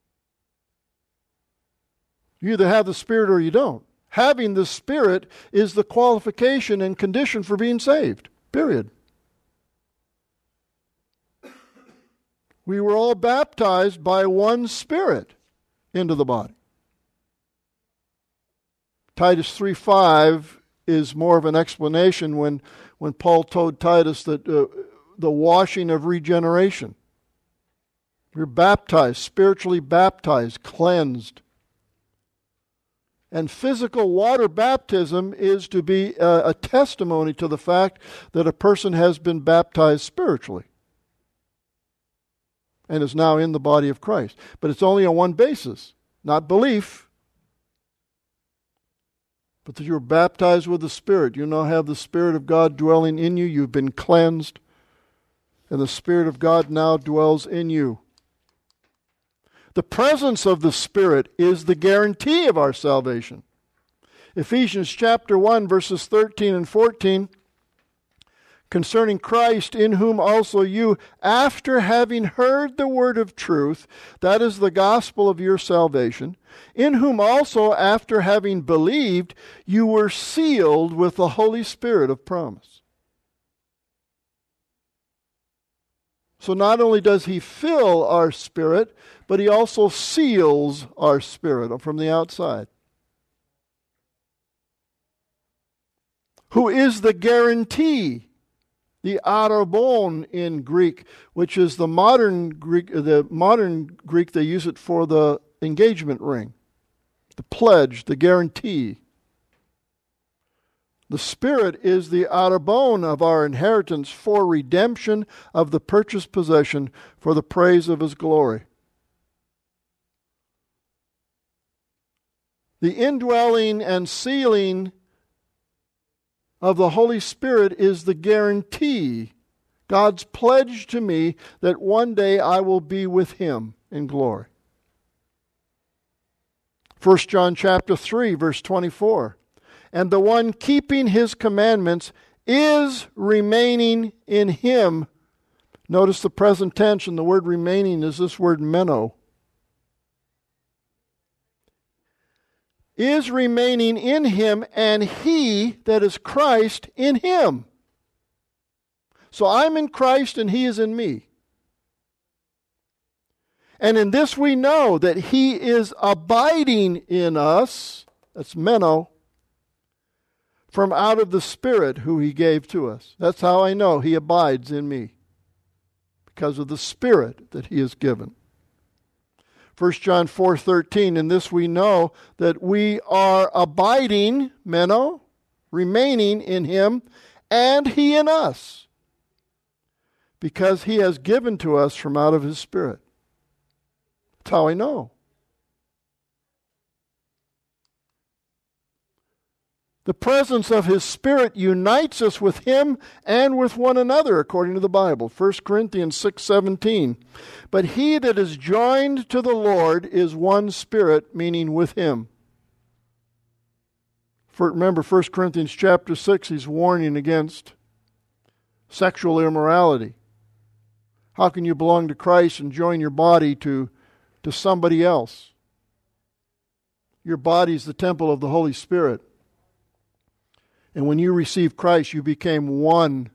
You either have the Spirit or you don't. Having the Spirit is the qualification and condition for being saved. Period. We were all baptized by one Spirit into the body. Titus three five is more of an explanation when, when Paul told Titus that uh, the washing of regeneration. You're baptized, spiritually baptized, cleansed. And physical water baptism is to be a, a testimony to the fact that a person has been baptized spiritually and is now in the body of Christ. But it's only on one basis, not belief, but that you're baptized with the Spirit. You now have the Spirit of God dwelling in you. You've been cleansed, and the Spirit of God now dwells in you. The presence of the Spirit is the guarantee of our salvation. Ephesians chapter one, verses thirteen and fourteen, concerning Christ, in whom also you, after having heard the word of truth, that is the gospel of your salvation, in whom also, after having believed, you were sealed with the Holy Spirit of promise. So not only does He fill our spirit, but He also seals our spirit from the outside. Who is the guarantee? The arrabon in Greek, which is the modern Greek, the modern Greek, they use it for the engagement ring, the pledge, the guarantee. The Spirit is the arrabon of our inheritance for redemption of the purchased possession for the praise of His glory. The indwelling and sealing of the Holy Spirit is the guarantee, God's pledge to me that one day I will be with Him in glory. First John chapter three, verse twenty-four. And the one keeping His commandments is remaining in Him. Notice the present tense, and the word remaining is this word meno. Is remaining in Him, and He, that is Christ, in Him. So I'm in Christ and He is in me. And in this we know that He is abiding in us, that's meno, from out of the Spirit who He gave to us. That's how I know He abides in me, because of the Spirit that He has given. First John four thirteen, in this we know that we are abiding, meno, remaining in Him, and He in us, because He has given to us from out of His Spirit. That's how I know. The presence of His Spirit unites us with Him and with one another, according to the Bible. First Corinthians six seventeen. But he that is joined to the Lord is one spirit, meaning with Him. For, remember, First Corinthians chapter six, he's warning against sexual immorality. How can you belong to Christ and join your body to, to somebody else? Your body is the temple of the Holy Spirit. And when you received Christ, you became one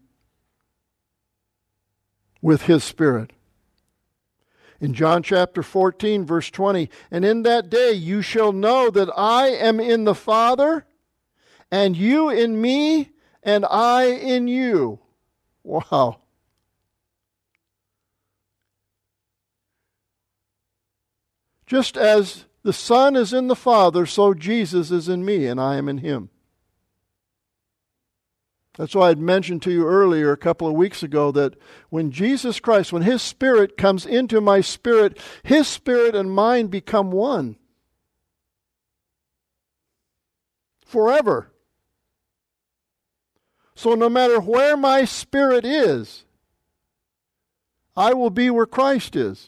with His Spirit. In John chapter fourteen, verse twenty, and in that day you shall know that I am in the Father, and you in me, and I in you. Wow. Just as the Son is in the Father, so Jesus is in me, and I am in Him. That's why I'd mentioned to you earlier, a couple of weeks ago, that when Jesus Christ, when His Spirit comes into my spirit, His Spirit and mine become one. Forever. So no matter where my spirit is, I will be where Christ is.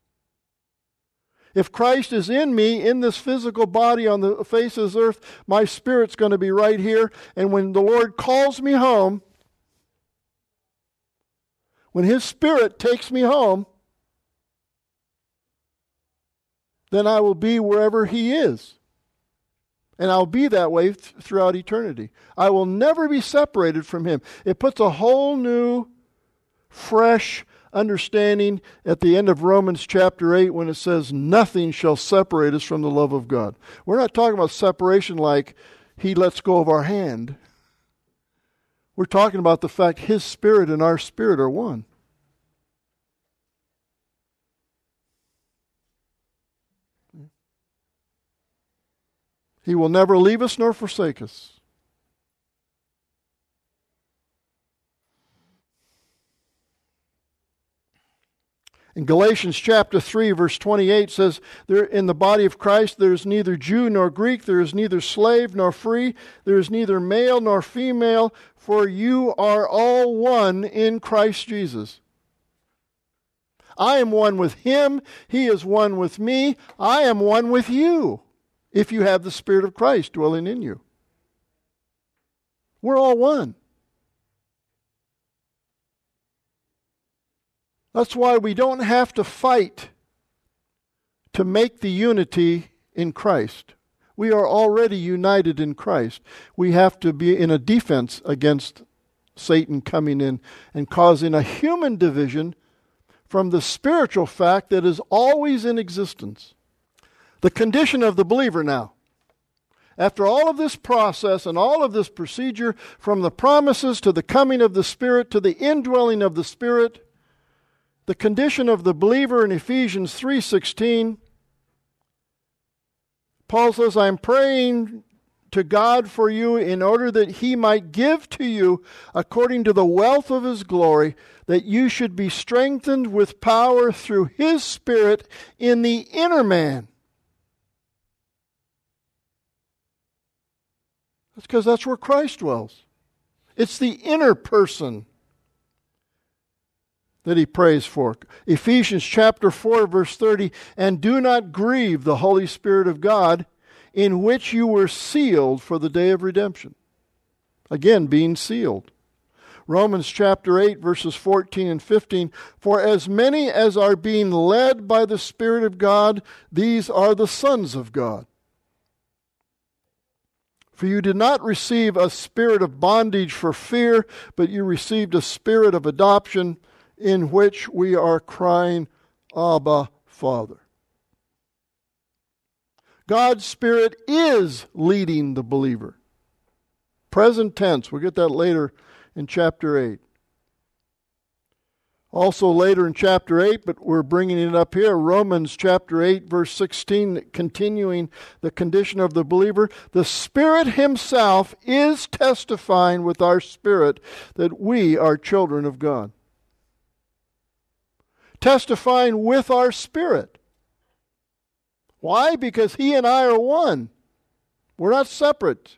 If Christ is in me, in this physical body on the face of this earth, my spirit's going to be right here. And when the Lord calls me home, when His Spirit takes me home, then I will be wherever He is. And I'll be that way th- throughout eternity. I will never be separated from Him. It puts a whole new, fresh understanding at the end of Romans chapter eight when it says, nothing shall separate us from the love of God. We're not talking about separation like He lets go of our hand. We're talking about the fact His Spirit and our spirit are one. He will never leave us nor forsake us. In Galatians chapter three, verse twenty-eight says, there in the body of Christ there is neither Jew nor Greek, there is neither slave nor free, there is neither male nor female, for you are all one in Christ Jesus. I am one with Him, He is one with me, I am one with you, if you have the Spirit of Christ dwelling in you. We're all one. That's why we don't have to fight to make the unity in Christ. We are already united in Christ. We have to be in a defense against Satan coming in and causing a human division from the spiritual fact that is always in existence. The condition of the believer now. After all of this process and all of this procedure, from the promises to the coming of the Spirit to the indwelling of the Spirit, the condition of the believer in Ephesians three sixteen, Paul says, I am praying to God for you in order that He might give to you, according to the wealth of His glory, that you should be strengthened with power through His Spirit in the inner man. That's because that's where Christ dwells. It's the inner person that he prays for. Ephesians chapter four, verse thirty, and do not grieve the Holy Spirit of God, in which you were sealed for the day of redemption. Again, being sealed. Romans chapter eight, verses fourteen and fifteen, for as many as are being led by the Spirit of God, these are the sons of God. For you did not receive a spirit of bondage for fear, but you received a spirit of adoption, in which we are crying, Abba, Father. God's Spirit is leading the believer. Present tense. We'll get that later in chapter eight. Also later in chapter eight, but we're bringing it up here, Romans chapter eight, verse sixteen, continuing the condition of the believer. The Spirit Himself is testifying with our spirit that we are children of God. Testifying with our spirit. Why? Because He and I are one. We're not separate.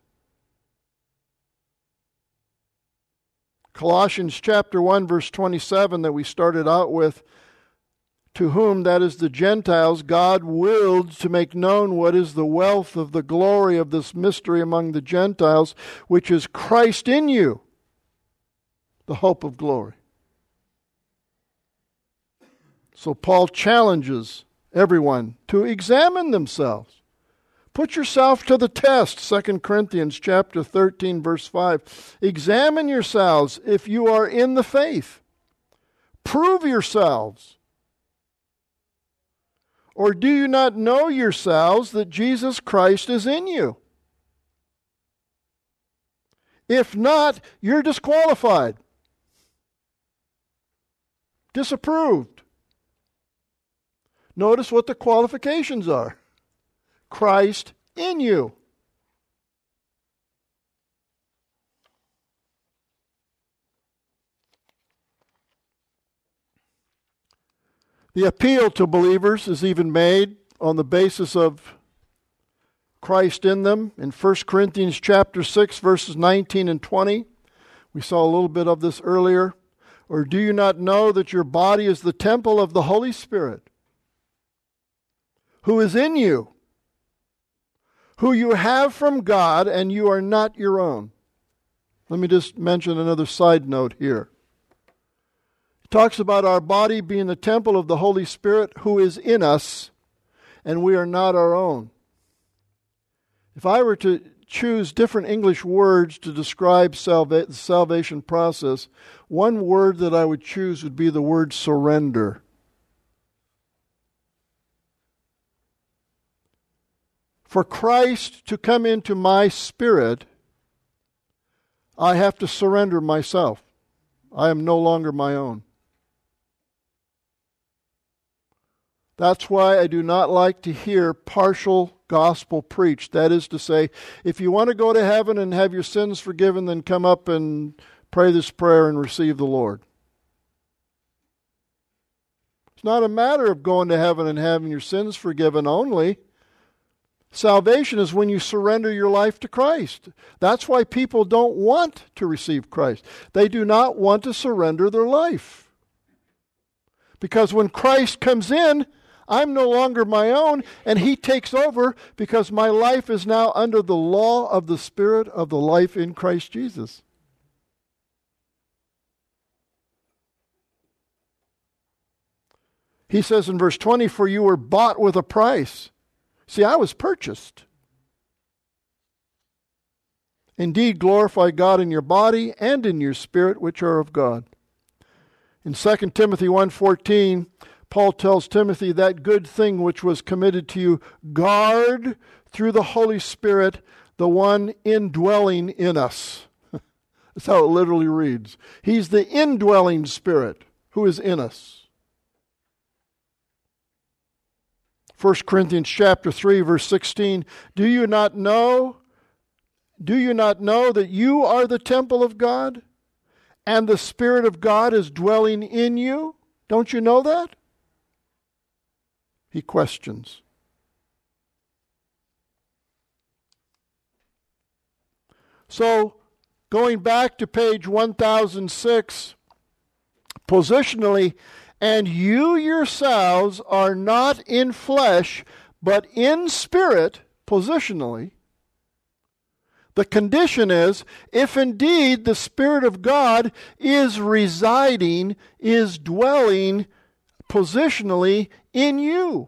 Colossians chapter one, verse twenty-seven that we started out with, to whom, that is the Gentiles, God willed to make known what is the wealth of the glory of this mystery among the Gentiles, which is Christ in you, the hope of glory. So Paul challenges everyone to examine themselves. Put yourself to the test. Second Corinthians chapter thirteen, verse five. Examine yourselves if you are in the faith. Prove yourselves. Or do you not know yourselves that Jesus Christ is in you? If not, you're disqualified. Disapproved. Notice what the qualifications are. Christ in you. The appeal to believers is even made on the basis of Christ in them in First Corinthians chapter six, verses nineteen and twenty. We saw a little bit of this earlier. Or do you not know that your body is the temple of the Holy Spirit, who is in you, who you have from God, and you are not your own? Let me just mention another side note here. It talks about our body being the temple of the Holy Spirit who is in us, and we are not our own. If I were to choose different English words to describe salva- the salvation process, one word that I would choose would be the word surrender. For Christ to come into my spirit, I have to surrender myself. I am no longer my own. That's why I do not like to hear partial gospel preached. That is to say, if you want to go to heaven and have your sins forgiven, then come up and pray this prayer and receive the Lord. It's not a matter of going to heaven and having your sins forgiven only. Salvation is when you surrender your life to Christ. That's why people don't want to receive Christ. They do not want to surrender their life. Because when Christ comes in, I'm no longer my own, and He takes over because my life is now under the law of the Spirit of the life in Christ Jesus. He says in verse twenty, "For you were bought with a price." See, I was purchased. Indeed, glorify God in your body and in your spirit, which are of God. In Second Timothy one fourteen, Paul tells Timothy, that good thing which was committed to you, guard through the Holy Spirit, the one indwelling in us. That's how it literally reads. He's the indwelling Spirit who is in us. First Corinthians chapter three, verse sixteen, do you not know, do you not know that you are the temple of God, and the Spirit of God is dwelling in you? Don't you know that? He questions. So, going back to page one thousand six, positionally, and you yourselves are not in flesh, but in spirit, positionally. The condition is, if indeed the Spirit of God is residing, is dwelling positionally in you.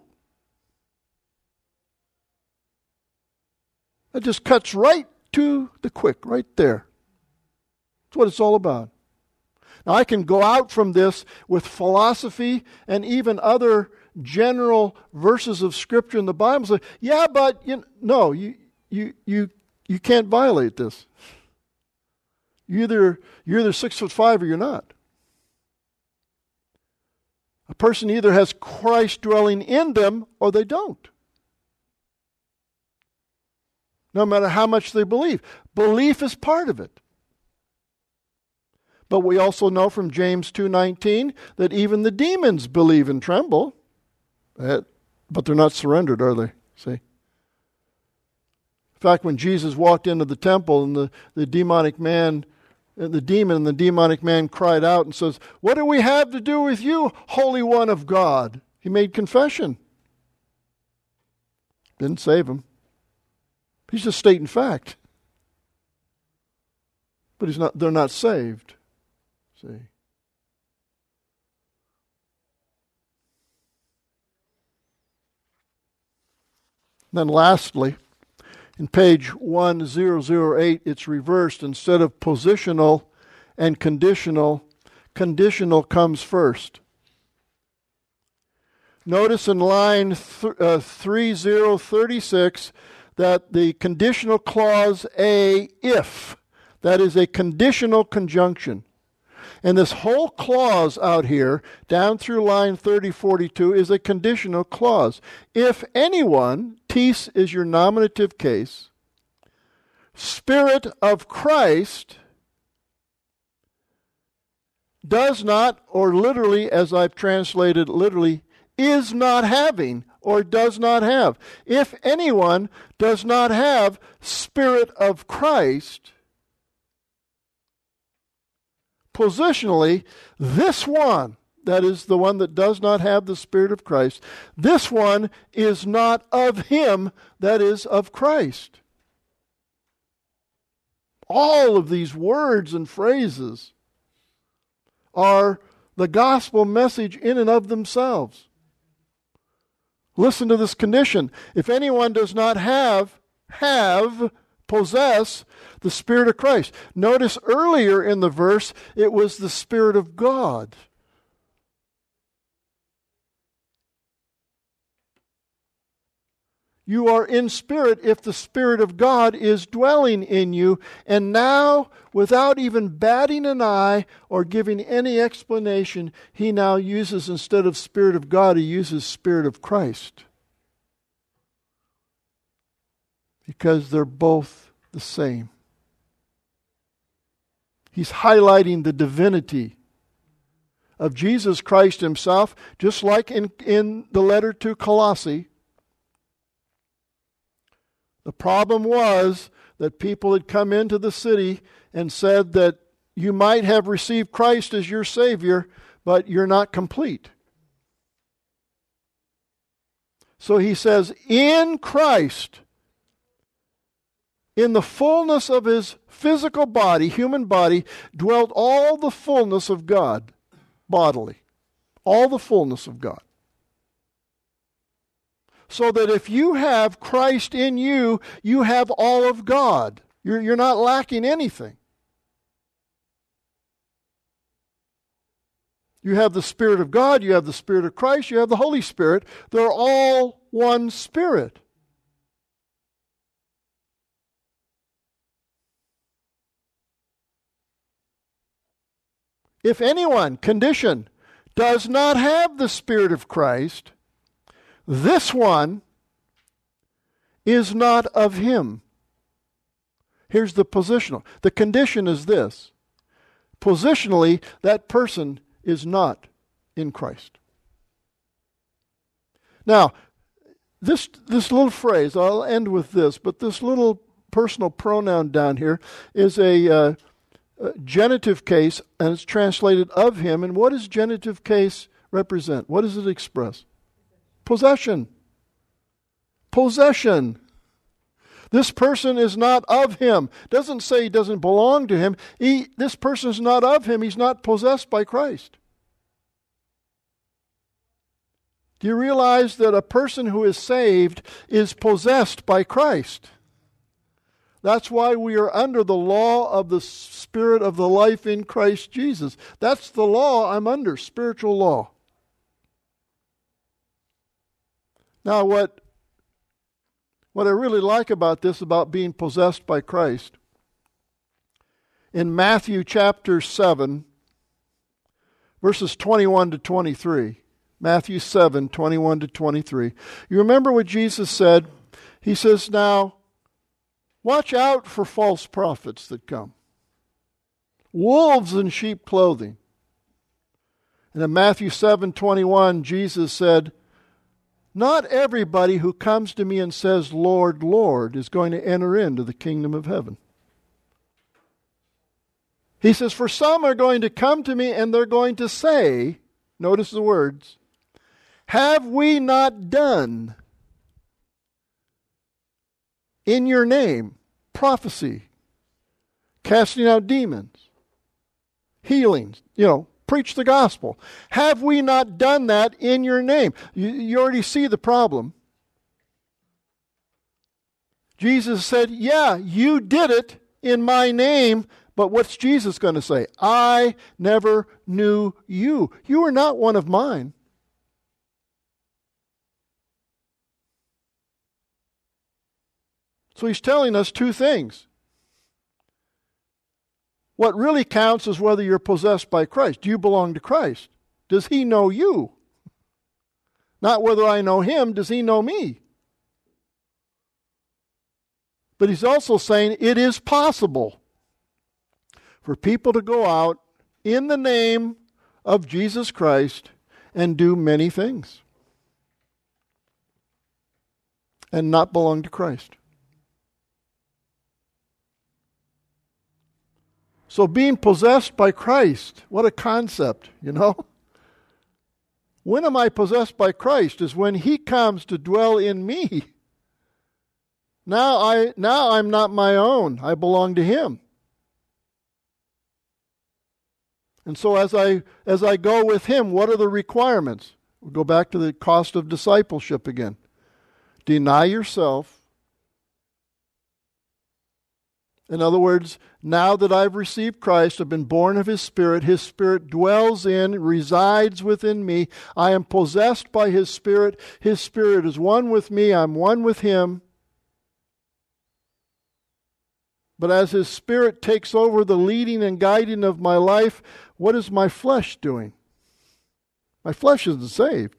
That just cuts right to the quick, right there. That's what it's all about. Now, I can go out from this with philosophy and even other general verses of Scripture in the Bible. Say, yeah, but you know, no, you you you you can't violate this. You either you're either six foot five or you're not. A person either has Christ dwelling in them or they don't. No matter how much they believe. Belief is part of it. But we also know from James two nineteen that even the demons believe and tremble. But they're not surrendered, are they? See? In fact, when Jesus walked into the temple and the, the demonic man, the demon and the demonic man cried out and says, what do we have to do with you, Holy One of God? He made confession. Didn't save him. He's just stating fact. But he's not. They're not saved. See? Then lastly, in page one thousand eight, it's reversed. Instead of positional and conditional, conditional comes first. Notice in line th- uh, three thousand thirty-six that the conditional clause A, if, that is a conditional conjunction. And this whole clause out here, down through line thirty forty-two, is a conditional clause. If anyone, tis is your nominative case, Spirit of Christ does not, or literally, as I've translated literally, is not having, or does not have. If anyone does not have Spirit of Christ, positionally, this one, that is the one that does not have the Spirit of Christ, this one is not of him, that is of Christ. All of these words and phrases are the gospel message in and of themselves. Listen to this condition. If anyone does not have, have, possess the Spirit of Christ. Notice earlier in the verse, it was the Spirit of God. You are in spirit if the Spirit of God is dwelling in you. And now, without even batting an eye or giving any explanation, he now uses, instead of Spirit of God, he uses Spirit of Christ. Because they're both the same. He's highlighting the divinity of Jesus Christ himself, just like in, in the letter to Colossae. The problem was that people had come into the city and said that you might have received Christ as your Savior, but you're not complete. So he says, in Christ, in the fullness of his physical body, human body, dwelt all the fullness of God, bodily. All the fullness of God. So that if you have Christ in you, you have all of God. You're, you're not lacking anything. You have the Spirit of God, you have the Spirit of Christ, you have the Holy Spirit. They're all one Spirit. If anyone, condition, does not have the Spirit of Christ, this one is not of him. Here's the positional. The condition is this. Positionally, that person is not in Christ. Now, this, this little phrase, I'll end with this, but this little personal pronoun down here is a, uh, a genitive case, and it's translated of him. And what does genitive case represent? What does it express? Possession. Possession. This person is not of him. Doesn't say he doesn't belong to him. He, this person is not of him. He's not possessed by Christ. Do you realize that a person who is saved is possessed by Christ? That's why we are under the law of the Spirit of the life in Christ Jesus. That's the law I'm under, spiritual law. Now, what, what I really like about this, about being possessed by Christ, in Matthew chapter seven, verses twenty-one to twenty-three, Matthew seven, twenty-one to twenty-three, you remember what Jesus said? He says, now, watch out for false prophets that come. Wolves in sheep clothing. And in Matthew seven, twenty-one, Jesus said, not everybody who comes to me and says, Lord, Lord, is going to enter into the kingdom of heaven. He says, for some are going to come to me and they're going to say, notice the words, have we not done in your name prophecy, casting out demons, healings, you know, preach the gospel. Have we not done that in your name? You, you already see the problem. Jesus said, yeah, you did it in my name, but what's Jesus going to say? I never knew you. You are not one of mine. So he's telling us two things. What really counts is whether you're possessed by Christ. Do you belong to Christ? Does he know you? Not whether I know him, does he know me? But he's also saying it is possible for people to go out in the name of Jesus Christ and do many things and not belong to Christ. So being possessed by Christ, what a concept, you know? When am I possessed by Christ? Is when he comes to dwell in me. Now I now I'm not my own. I belong to him. And so as I as I go with him, what are the requirements? We'll go back to the cost of discipleship again. Deny yourself. In other words, now that I've received Christ, I've been born of His Spirit, His Spirit dwells in, resides within me. I am possessed by His Spirit. His Spirit is one with me. I'm one with Him. But as His Spirit takes over the leading and guiding of my life, what is my flesh doing? My flesh isn't saved.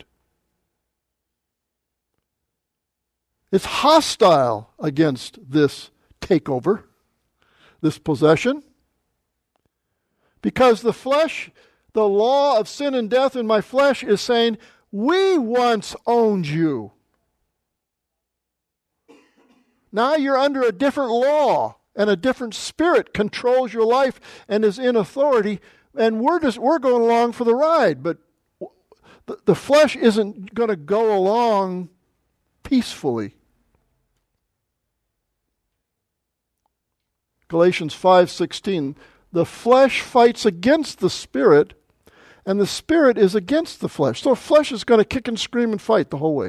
It's hostile against this takeover, this possession. Because the flesh, the law of sin and death in my flesh is saying, we once owned you. Now you're under a different law, and a different spirit controls your life and is in authority, and we're just we're going along for the ride. But the, the flesh isn't going to go along peacefully. Galatians five sixteen, the flesh fights against the spirit, and the spirit is against the flesh. So the flesh is going to kick and scream and fight the whole way.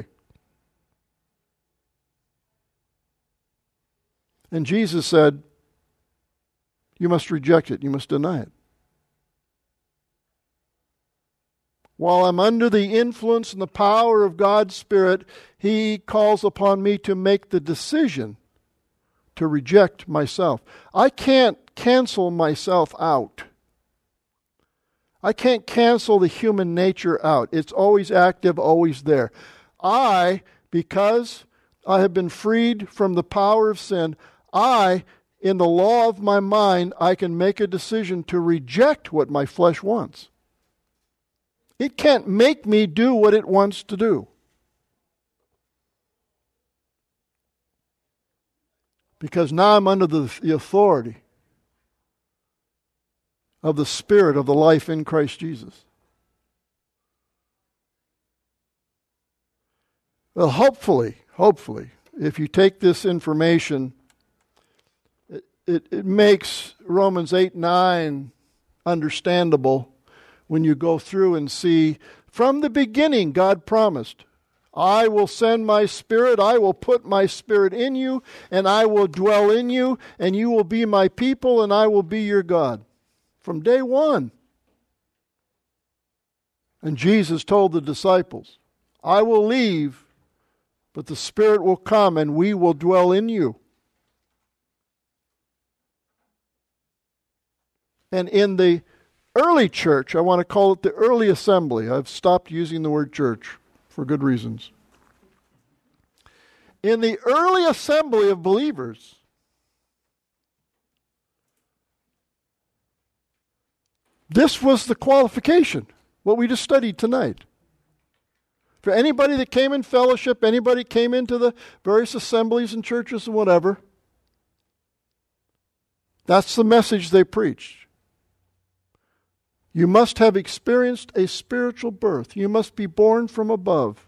And Jesus said, you must reject it, you must deny it. While I'm under the influence and the power of God's Spirit, He calls upon me to make the decision to reject myself. I can't cancel myself out. I can't cancel the human nature out. It's always active, always there. I, because I have been freed from the power of sin, I, in the law of my mind, I can make a decision to reject what my flesh wants. It can't make me do what it wants to do. Because now I'm under the, the authority of the Spirit of the life in Christ Jesus. Well, hopefully, hopefully, if you take this information, it, it, it makes Romans eight nine understandable when you go through and see, from the beginning, God promised, I will send my Spirit, I will put my Spirit in you, and I will dwell in you, and you will be my people, and I will be your God. From day one. And Jesus told the disciples, I will leave, but the Spirit will come, and we will dwell in you. And in the early church, I want to call it the early assembly. I've stopped using the word church for good reasons. In the early assembly of believers, this was the qualification, what we just studied tonight. For anybody that came in fellowship, anybody came into the various assemblies and churches and whatever, that's the message they preached. You must have experienced a spiritual birth. You must be born from above.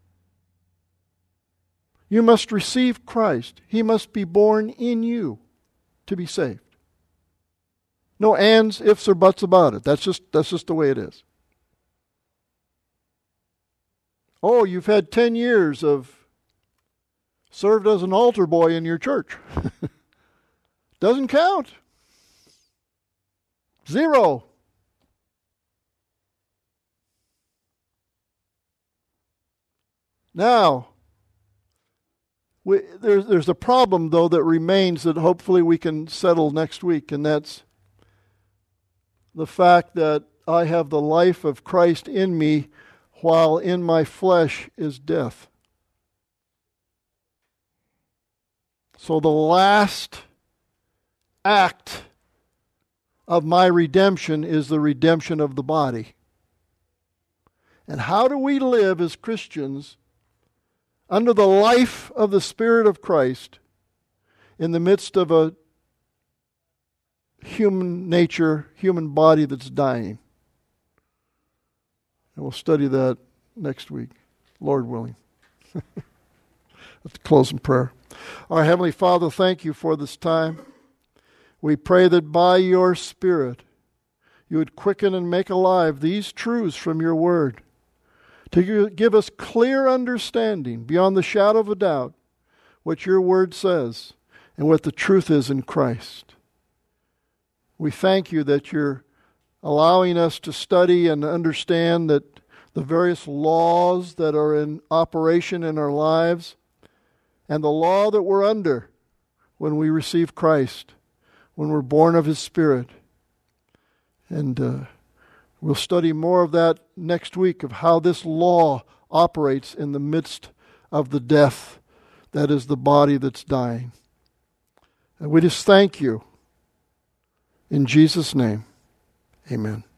You must receive Christ. He must be born in you to be saved. No ands, ifs, or buts about it. That's just, that's just the way it is. Oh, you've had ten years of served as an altar boy in your church. Doesn't count. Zero. Now, we, there's, there's a problem, though, that remains that hopefully we can settle next week, and that's the fact that I have the life of Christ in me while in my flesh is death. So the last act of my redemption is the redemption of the body. And how do we live as Christians under the life of the Spirit of Christ in the midst of a human nature, human body that's dying? And we'll study that next week, Lord willing. Let's close in prayer. Our Heavenly Father, thank you for this time. We pray that by your Spirit you would quicken and make alive these truths from your word, to give us clear understanding beyond the shadow of a doubt what your word says and what the truth is in Christ. We thank you that you're allowing us to study and understand that the various laws that are in operation in our lives and the law that we're under when we receive Christ, when we're born of His Spirit. And uh, we'll study more of that next week, of how this law operates in the midst of the death that is the body that's dying. And we just thank you. In Jesus' name, amen.